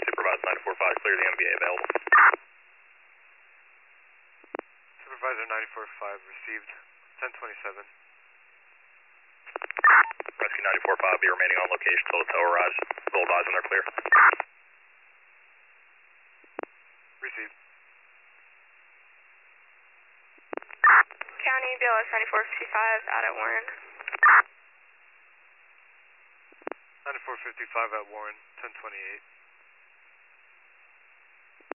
Supervisor 945, clear the MBA available. Supervisor 945 received 1027. Rescue 945 be remaining on location until the tow arrives. We'll advise when they're clear. Received. County BLS 9455 out at Warren. 9455 at Warren, 1028.